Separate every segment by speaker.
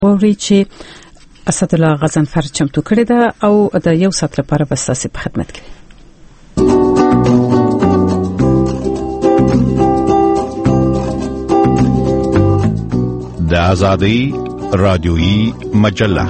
Speaker 1: ووري چې اسدالله غضنفر چمتو کړی ده او د یو ساعت لپاره به ستاسو په خدمت کې
Speaker 2: د آزادۍ رادیویی مجله.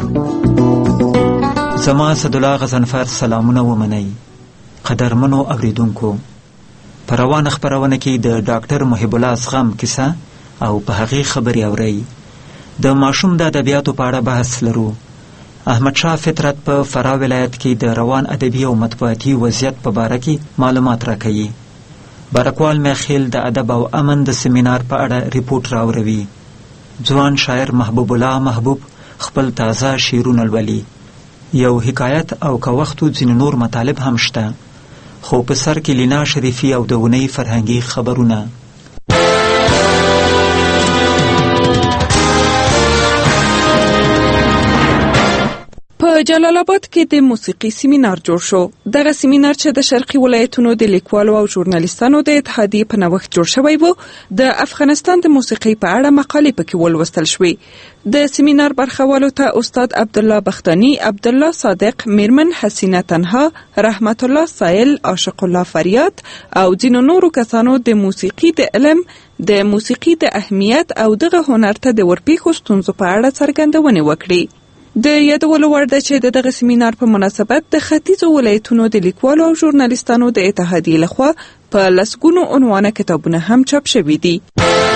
Speaker 3: زما اسدالله غضنفر سلامونه ومنئ. قدرمنو اوریدونکو، په روانه خپرونه کې د ډاکټر محب الله اصغم کیسه او په هغې خبرې اورئ. د ماشوم د ادبیاتو په اړه بحث لرو. احمد شاه فطرت په فراه ولایت کې د روان ادبي او مطبوعاتي وضعیت په باره کې معلومات راکوي. بارکوال میخیل د ادب او امن د سیمینار په اړه ریپورت راوروي. ځوان شاعر محبوب الله محبوب خپل تازه شعرونه لولي. یو حکایت او که وختو ځینې نور مطالب هم شته، خو په سر کې لینا شریفي او د اونۍ فرهنګي خبرونه.
Speaker 4: په جلال آباد کې د موسیقي سیمینار جوړ شو. دغه سیمینار چې د شرقي ولایتونو د لیکوالو او ژورنالیستانو د اتحادیې په نوښت جوړ شوی و، د افغانستان د موسیقي په اړه مقالې پکې ولوستل شوې. د سیمینار برخوالو ته استاد عبدالله بختانی، عبدالله صادق، میرمن حسینه تنها، رحمت الله سایل، عاشق الله فریاد او ځینو نورو کسانو د موسیقي د علم، د موسیقي د اهمیت او دغه هنر ته د ورپېښو ستونزو په اړه څرګندونې وکړې. د یادولو وړ ده چې دغه سیمینار په مناسبت د ختیځو ولایتونو د لیکوالو او ژورنالیستانو د اتحادیې لخوا په لسګونو عنوانه کتابونه هم چاپ شوي دي. د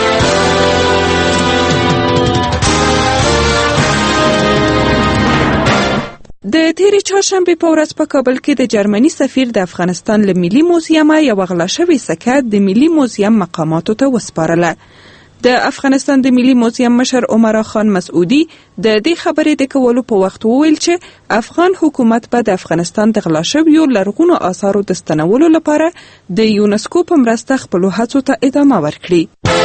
Speaker 4: تېرې چهارشنبې په ورځ په کابل کې د جرمني سفیر د افغانستان له ملي موزیمه یوه غلا شوې سکه د ملي موزیم مقاماتو ته وسپارله. د افغانستان د ملي موزیم مشر عمر خان مسعودي د دې خبرې د کولو په وخت وویل چې افغان حکومت به د افغانستان د غلا شویو لرغونو آثارو د ستنولو لپاره د یونسکو په مرسته خپلو هڅو ته ادامه ورکړي.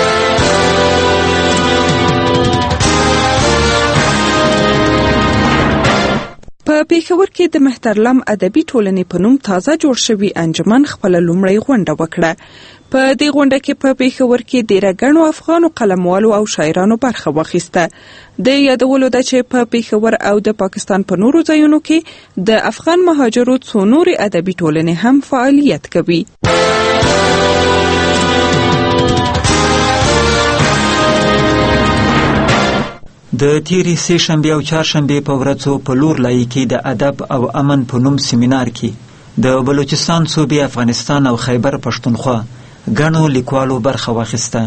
Speaker 4: په پېښور کې د مهترلام ادبي ټولنې په نوم تازه جوړ شوي انجمن خپله لومړۍ غونډه وکړه. په دې غونډه کې په پېښور کې ډېره ګڼو افغانو قلموالو او شاعرانو برخه واخیسته. د یادولو ده چې په پېښور او د پاکستان په نورو ځایونو کې د افغان مهاجرو څو نورې ادبي ټولنې هم فعالیت کوي.
Speaker 3: د تیرې سې شنبې او چهارشنبې په ورځو په لور لایي کې د ادب او امن په نوم سیمینار کې د بلوچستان صوبې، افغانستان او خیبر پښتونخوا ګڼو لیکوالو برخه واخیسته.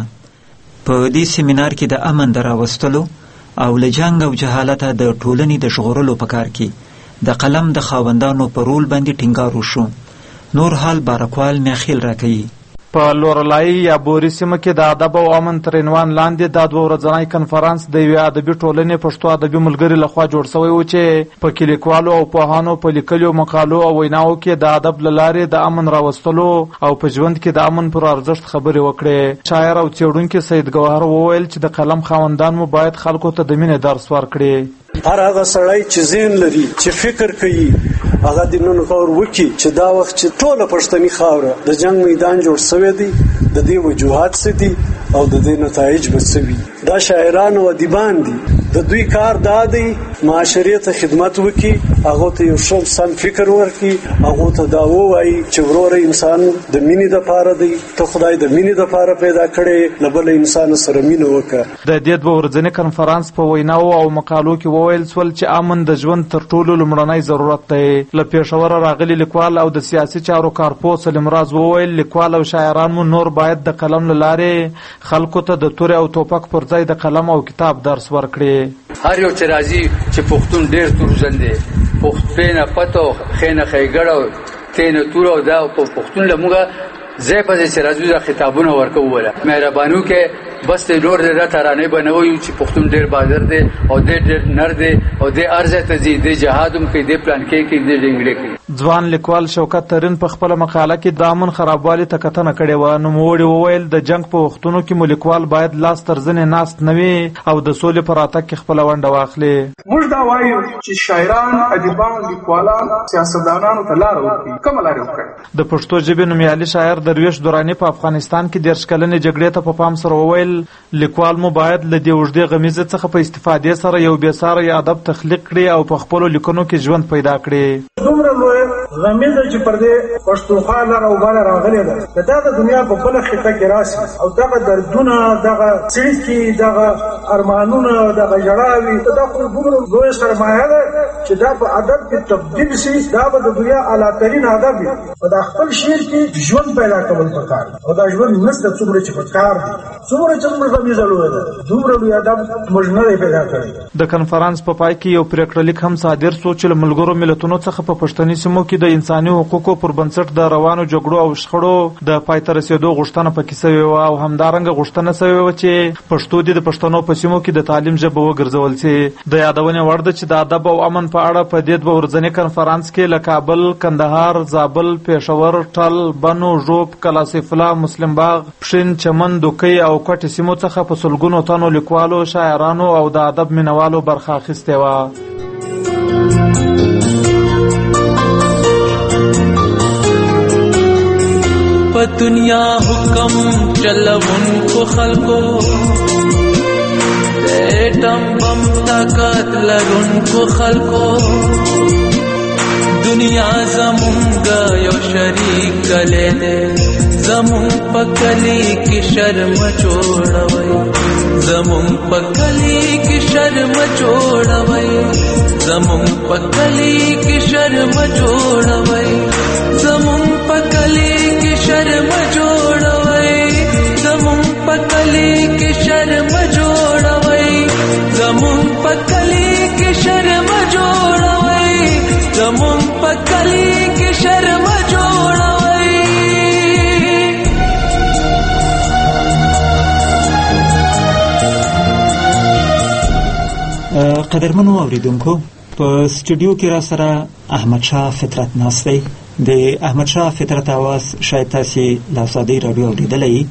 Speaker 3: په دې سیمینار کې د امن د راوستلو او له جنګ او جهالته د ټولنې د ژغورلو په کار کې د قلم د خاوندانو په رول باندې ټینګار وشو. نور حال بارکوال میخیل راکوي.
Speaker 5: په لورلای یا بوري سیمه کې د ادب او امن تر عنوان لاندې د دوه ورځنی کنفرانس د یوې ادبي ټولنې پښتو ادبي ملګري لخوا جوړ شوی و چې په کې لیکوالو او پوهانو په لیکلو مقالو او ویناو کې د ادب له لارې د امن راوستلو او په ژوند کې د امن پر ارزښت خبرې وکړې. شاعر او څېړونکی سید ګوهر وویل چې د قلم خاوندان مو باید خلکو ته د مینې درس ورکړي.
Speaker 6: هر هغه سړی چې ذهن لري، چې فکر کوي، هغه د نن غور وکړي چې دا وخت چې ټوله پښتني خاوره د جنگ میدان جوړ شوی دی، د دې وجوهات څه دي او د دې نتایج به څه وي. دا شاعران او ادیبان دي، د دوی کار دا دی معاشرې ته خدمت وکړي، هغه ته یو ښه سم فکر ورکړي، هغه ته دا ووایي چې وروره انسان د مینې دپاره دی، ته خدای د مینې دپاره پیدا کړی، له بل انسان سره مینه وکړه.
Speaker 5: د دې دوه ورځني کنفرانس په ویناو او مقالو کې وویل سول چې امن د ژوند تر ټولو لومړنی ضرورت دی. له پېښوره راغلي لیکوال او د سیاسي چارو کارپوه سلیم راز وویل لیکوال او شاعران مو نور باید د قلم له لارې خلکو ته د تورې او ټوپک پر ځای د قلم او کتاب درس ورکړي.
Speaker 7: هر یو چې راځي چې پښتون ډېر تورزن دی، پښتنه پتو خینه خیګړو تینه تور او دا پښتون له موږ زه په دې چې راځو دا خطابونه ورکوله مهربانو کې بس ته نور دې ترانه بنوي چې پښتون ډېر بازار دی او ډېر نر دی او دې ارزه ته دې جهادم کې دې پلان کې دې ډنګړي کې.
Speaker 5: ځوان لیکوال شوکت ترین په خپل مقاله کې د امن خرابوالي ته کتنه کړې و. نوموړي وویل د جنگ په وختونو کې مو لیکوال باید لاس تر زنې ناست نه وي او د سولې په راتګ کې خپله ونډه واخلي.
Speaker 8: موږ دا وایو چې شاعران، ادیبان، لیکوالان سیاستدانانو ته لاره وکړي. کومه لاره وکړي؟
Speaker 5: د پښتو ژبې نومیالي شاعر درویش دراني په افغانستان کې 10 کلنې جګړې ته په پام سره وویل وویل لیکوال مو باید له دې اوږدې غمیزې څخه په استفادې سره یو بېساری ادب تخلیق کړي او په خپلو لیکنو کې ژوند پیدا کړي.
Speaker 8: دومره لویه غمیزه چې پر دې پښتونخوا لر او بره راغلې ده دا د دنیا په بله خطه کې راسي او دغه دردونه دغه څړیکې دغه ارمانونه دغه ژړاوې دا خو دومره لویه سرمایه ده چې دا په ادب کې تبدیل سي دا به د دنیا اعلیترین ادب وي او دا خپل شعر کې ژوند پیدا کول پکار او دا ژوند نشته څومره چې پکار دي څومره چې موږ غمیزه لویه ده دومره لوی ادب موږ نه دی پیدا کړی. د
Speaker 5: کنفرانس په پای کې یو پریکړه لیک هم صادر شو چې له ملګرو ملتونو څخه په پښتني سیمو کې د انساني حقوقو پر بنسټ د روانو جګړو او شخړو د پای ته رسېدو غوښتنه پکې سوې وه او همدارنګه غوښتنه سوې وه چې پښتو دې د پښتنو په سیمو کې د تعلیم ژبه وګرځول سي. د یادونې وړ ده چې د ادب او امن په اړه په دې دوه ورځني کنفرانس کې له کابل، کندهار، زابل، پېښور، ټل، بنو، ژوب، کلاسیف الله، مسلم باغ، پښین، چمن، دوکۍ او کوټې سیمو څخه په سلګونو تنو لیکوالو، شاعرانو او د ادب مینوالو برخه اخیستې وه.
Speaker 9: په دنیا حکم چلونکو خلکو ایټم بم طاقت لرونکو خلکو دنیا زمونږ یو شریک کلی دی زمونږ په کلی کې شرم جوړوئ زمونږ په کلی کې شرم جوړوئ زمونږ په کلی کې شرم جوړوئ زمونږ په کلی کې شرم جوړوئ زمونږ په کلی کې شرم جوړوئ زمونږ په کلی کې شرم جوړوئ زمونږ په کلی کې شرم جوړوئ.
Speaker 3: قدرمنو اوریدونکو په سټوډیو کې را سره احمد شاه فطرت ناست دی. د احمد شاه فطرت اواز شاید تاسو له آزادۍ راډیو اوریدلی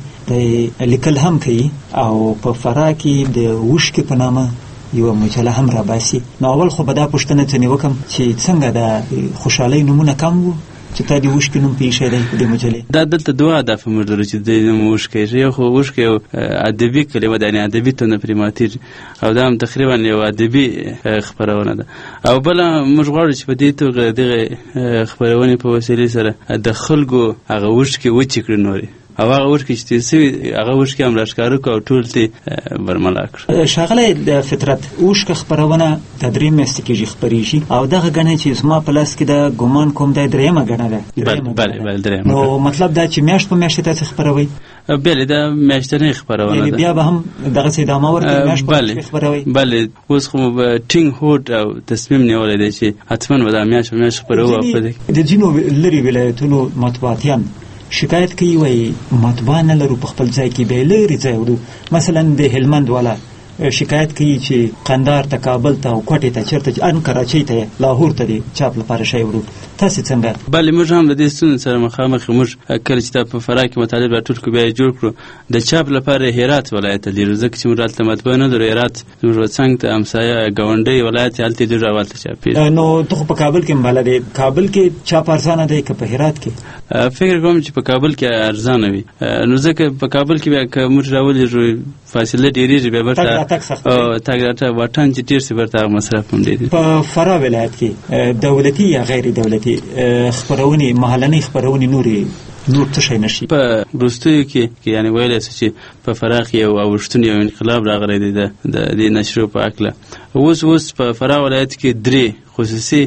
Speaker 3: د لیکل هم کوي او په فراه کې د اوښکې په نامه یو مجله هم راباسي. نو اول خو به دا پوښتنه ځینې وکړم چې څنګه د خوشحالۍ نومونه کم وو چې تا د اوښکې نوم په ایښی دی په دې مجلې؟
Speaker 10: دا دلته دوه هدف موږ لرو چې د نوم اوښکی یو خو اوښکی یو ادبي کلمه ده، یعنې ادبي تونه پرې ماتېږي او دا هم تقریبا یو ادبي خپرونه ده. او بله موږ غواړو چې په دې توګه دغه خپرونې په وسیلې سره د خلکو هغه اوښکې وچې کړي نورې او هغه اوښکې چې تېر سوي هغه اوښکې هم راښکاره کړو او ټول ته برملا کړو.
Speaker 3: ښاغلی د فطرت اوښکه خپرونه د 3 میاشتې کېږي خپرېږي او دغه ګڼه چې زما په لاس کې د ګمان کوم دا 3مه ګڼه ده.
Speaker 10: بله 3مه.
Speaker 3: نو مطلب دا چې میاشت په میاشت تاسې خپروئ؟
Speaker 10: بله دا میاشتنۍ خپرونه ده.
Speaker 3: بیا به هم دغسې ادامه ورکړئ میاشت په میاشت خپروئ؟
Speaker 10: بله اوس خو به ټینګ هوډ او تصمیم نیولی دی چې حتما به دا میاشت په میاشت خپروو.
Speaker 3: د ځینو لرې ولایتونو مطبوعاتیان شکایت کوي وایي مطبعه نه لرو په خپل ځای کې به لرې ځای وړو. مثلا د هلمند والا شکایت کوي چې قندهار ته، کابل ته او کوټې ته چېرته ان کراچۍ ته لاهور ته د چاپ لپاره شی وړو. تاسې څنګه؟
Speaker 10: بله موږ هم له دې ستونزې سره مخامخ یو. موږ کله چې دا په فراه کې مطالب راټول کړو بیا یې جوړ کړو د چاپ لپاره هرات ولایت ته لیرو ځکه چې موږ هلته مطبعه نه لرو. هرات زموږ څنګ ته همسایه ګاونډی ولایت هلته یې لیرو او هلته چاپېږي.
Speaker 3: نو ته خو په کابل کې هم بلد یې، کابل کې چاپ ارزانه دی که په هرات کې؟
Speaker 10: فکر کوم چې په کابل کې ارزانه وي نو ځکه په کابل کې بیا که موږ راولېږو فاصله ډېرېږي بیا برته تګ راتګ واټن چې ډېر سي برته مصرف هم ډېر.
Speaker 3: په فراه ولایت کې دولتي یا غیر دولتي خپرونې محلنۍ خپرونې نور څه شی نشي؟ په
Speaker 10: وروستیو کې یعنې ویلی شو چې په فراه کې یو اوښتون یو انقلاب راغلی دی د دې نشرو په هکله. اوس په فراه ولایت کې 3 خصوصي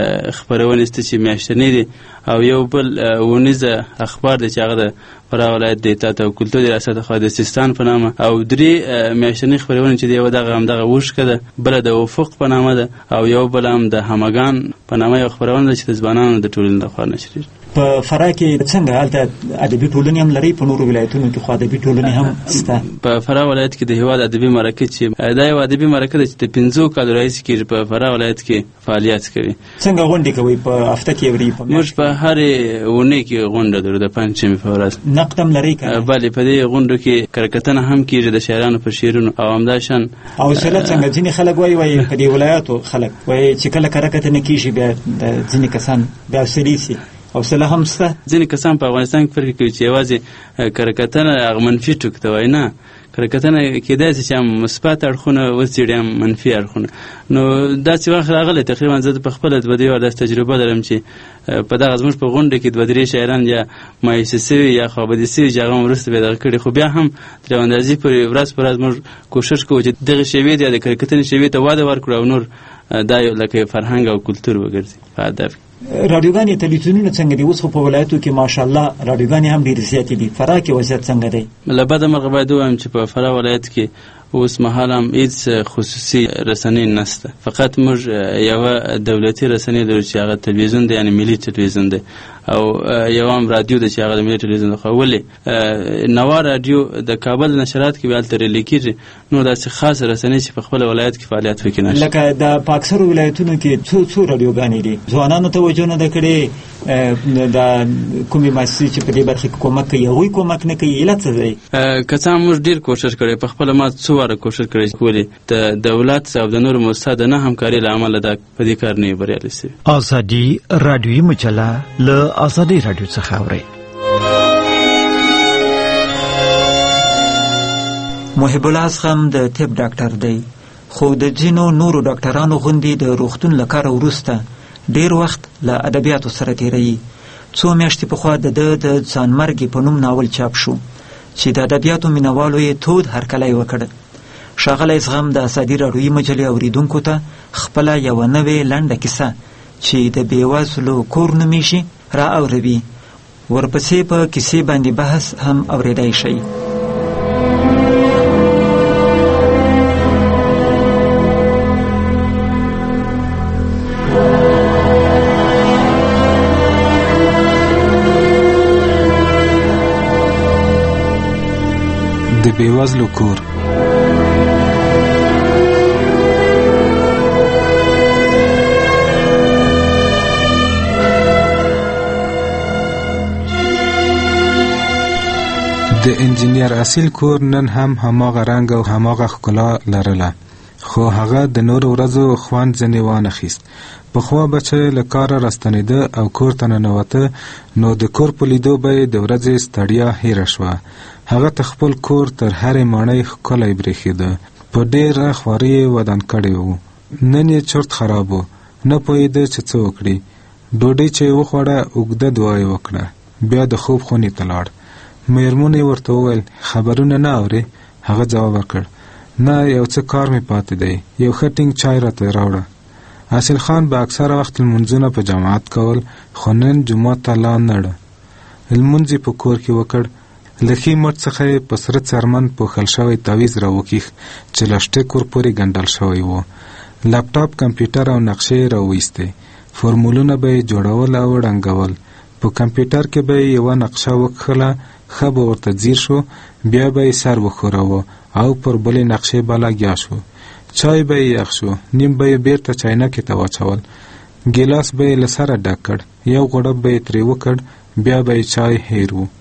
Speaker 10: خپرونې شته چې میاشتنۍ دي او یو بل ونیزه اخبار دی چې هغه د فراه ولایت د اطلاعات او کلتور د ریاست خوا د سیستان په نامه او 3 میاشتنۍ خپرونې چې دی یو همدغه اوښکه ده، بله د افق په نامه ده او یو بل هم د همگان په نامه یو خپرونه ده چې د ځوانانو د ټولنې لخوا نشریږي.
Speaker 3: په فراه کې څنګه هلته ادبي ټولنې هم لرئ؟ په نورو ولایتونو کې خو ادبي ټولنې هم شته.
Speaker 10: په فراه ولایت کې د هېواد ادبي مرکه چې دا یو ادبي مرکه ده چې د 15 کالو راهیسې کېږي په فراه ولایت کې فعالیت کوي.
Speaker 3: څنګه غونډې کوئ؟ په هفته کې وري؟
Speaker 10: موږ په هرې اونۍ کې غونډه لرو د پنجشنبې په ورځ.
Speaker 3: نقد هم لرئ که؟
Speaker 10: بلې په دې غونډو کې کرکټنه هم کېږي د شاعرانو په شعرونو او همداشان
Speaker 3: حوصله څنګه؟ ځینې خلک وایي په دې ولایاتو خلک وایي چې کله کرکټنه کېږي بیا د ځینې کسان بیا حوصلې سي حوصله هم شته.
Speaker 10: ځینې کسان په افغانستان کې فکر کوي چې یوازې کرکټنه هغه منفي ټوک ته وایي، نه کړکتنه کېدای شي چې مثبت اړخونه وڅېړي هم منفي اړخونه. نو داسې وخت راغلی تقریبا زه په خپله دوه درې واره داسې تجربه لرم چې په دغه زموږ په غونډه کې دوه درې شاعران یا مایوسه سوي یا خوابدي سوي چې هغه وروسته به دغه کړي، خو بیا هم تر یوه اندازې پورې ورځ په ورځ موږ کوښښ کوو چې دغې شیوې ته یا د کړکتنې شیوې ته واده ورکړو او نور دا یو لکه فرهنګ او کلتور وګرځي په هدف.
Speaker 3: رادیوګانې تلویزیونونه څنګه دي؟ اوس خو په ولایتو کې ماشاءالله رادیوګانې هم ډېرې زیاتې دي. فراه کې وضعیت څنګه دی؟
Speaker 10: له بده مرغه باید ووایم چې په فراه ولایت کې اوس مهال هم هیڅ خصوصي رسنۍ نشته، فقط موږ یوه دولتي رسنۍ لرو چې هغه تلویزیون دی، یعنې ملي تلویزیون دی، او یو هم رادیو ده چې هغه د ملي تلویزیون دی. خو ولې نوا رادیو د کابل نشرات کې بیا هلته ریلې کېږي، نو داسې خاصه رسنۍ چې په خپل ولایت کې فعالیت پکې نشته.
Speaker 3: لکه د په اکثرو ولایتونو کې څو رادیوګانې دي، ځوانانو توجه نه ده کړې، د کومې مؤسسې چې په دې برخه کې کومک کوي هغوی کومک نه کوي، علت څه دی؟
Speaker 10: که څه هم موږ ډېر کوښښ کړی، په خپله ما څو واره کوښښ کړی چې ولې د دولت او د نورو مؤسساتو د نه همکارۍ له امله دا په دې کار نه یو بریالي شوي.
Speaker 11: ازادي راډیویي مجله له ازادي راډیو څخه اورئ.
Speaker 3: محب الله اصغم د طب ډاکټر دی، خو د ځینو نورو ډاکټرانو غوندې د روغتون له کاره وروسته ډېر وخت له ادبیاتو سره تیروي. څو میاشتې پخوا د ده د ځانمرګې په نوم ناول چاپ شو چې د ادبیاتو مینوالو یې تود هرکلی وکړ. ښاغلی اصغم د ازادي راډیویي مجلې اورېدونکو ته خپله یوه نوې لنډه کیسه چې د بېوزلو کور نومیږي را اوروي. ورپسې په کیسې باندې بحث هم اورېدی شئ.
Speaker 12: د بېوزلو کور. د انجینیر اصیل کور نن هم هماغه رنګ او هماغه ښکلا لرله، خو هغه د نورو ورځو خوند ځینې وانخیست. پخوا به چې له کاره راستنېده او کور ته ننوته، نو د کور په لیدو به یې د ورځې ستړیا هیره شوه. هغه ته خپل کور تر هرې ماڼۍ ښکلی برېښېده، په ډېره خواري یې ودان کړی و. نن یې چرت خراب و، نه پوهېده چې څه وکړي. ډوډۍ چې یې وخوړه، اوږده دعا یې وکړه، بیا د خوب خونې ته لاړ. مېرمون یې ورته وویل خبرونه نه اورې؟ هغه ځواب ورکړ نه، یو څه کار مې پاتې دی، یو ښه ټینګ چای راته راوړه. اصیل خان به اکثره وخت لمونځونه په جماعت کول، خو نن جومات ته لا نړه. لمونځ یې په کور کې وکړ. له ښي مټ څخه یې په سره څرمن پوښل شوی تعویض راوکیښ چې له شټک ورپورې ګنډل شوی و. لپټاپ، کمپیوټر او نقشې یې راویستې. فورمولونه به یې جوړول او ړنګول. په کمپیوټر کې به یې یوه نقشه وکښله، ښه به ورته ځیر شو، بیا به یې سر وښوراوه او پر بلې نقشې به لګیا شو. چای به یې یخ شو، نیم به یې بیرته چاینکې ته واچول. ګیلاس به یې له سره ډک کړ، یو غوړپ به یې ترې وکړ، بیا به یې چای هیر و.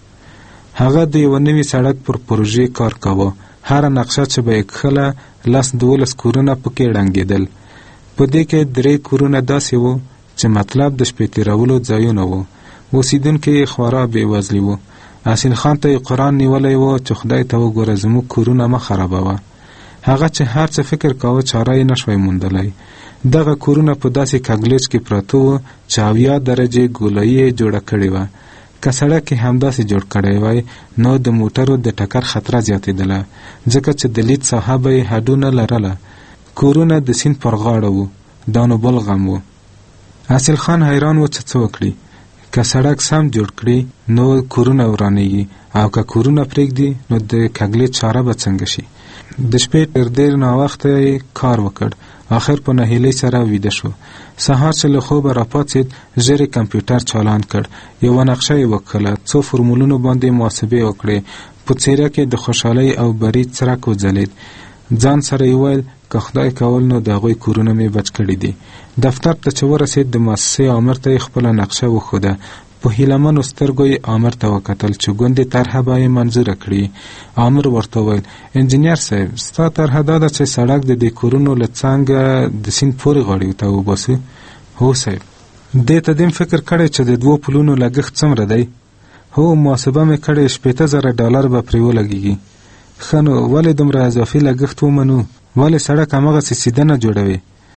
Speaker 12: هغه د یوه نوي سړک پر پروژې کار کاوه. هره نقشه چې به یې کښله 10-12 کورونه پکې ړنګېدل. په دې کې 3 کورونه داسې وو چې مطلب د شپې تېرولو ځایونه وو. اوسیدونکي یې خورا بېوزلي وو. اصیل خان ته یې قرآن نیولی و چې خدای ته وګوره زموږ کورونه مه خرابوه. هغه چې هر څه فکر کاوه چاره یې نشوی موندلی. دغه کورونه په داسې کږلېچ کې پراته وو چې 70 درجې ګولایي یې جوړه کړې وه. که سړک یې همداسې جوړ کړی وای، نو د موټرو د ټکر خطره زیاتېدله، ځکه چې د لید ساحه به یې هډونه لرله. کورونه د سیند پر غاړه وو، دا نو بل غم و. اصیل خان حیران و چې څه وکړي. که سړک سم جوړ کړي نو کورونه ورانېږي، او که کورونه پرېږدي نو د کږلې چاره به څنګه شي. د شپې تر ډېر ناوخته یې کار وکړ. آخر په نهیلۍ سره ویده شو. سهار چې له خوبه راپاڅېد، ژر یې کمپیوټر چالان کړ. یوه نقشه یې وکښله، څو فرمولونو باندې محاسبې وکړې. په څېره کې د خوشحالۍ او بري څرک وځلېد. ځان سره یې ویل که خدای کول نو د هغوی کورونه مې بچ کړي دي. دفتر ته چې ورسېد، د مؤسسې آمر ته یې خپله نقشه وښوده. په هیلهمنو سترګو یې آمر ته وکتل چې ګوندې طرحه به یې منظوره کړي. آمر ورته وویل انجینیر صاحب، ستا طرحه دا ده چې سړک د دې کورونو له څنګه د سیند پورې غاړې ته وباسو؟ هو صاحب. دې ته دیم فکر کړی چې د 2 پلونو لګښت څومره دی؟ هو، محاسبه مې کړې $80,000 به پرې ولګېږي. ښه نو ولې دومره اضافي لګښت ومنو؟ ولې سړک هماغسې سیده نه جوړوي؟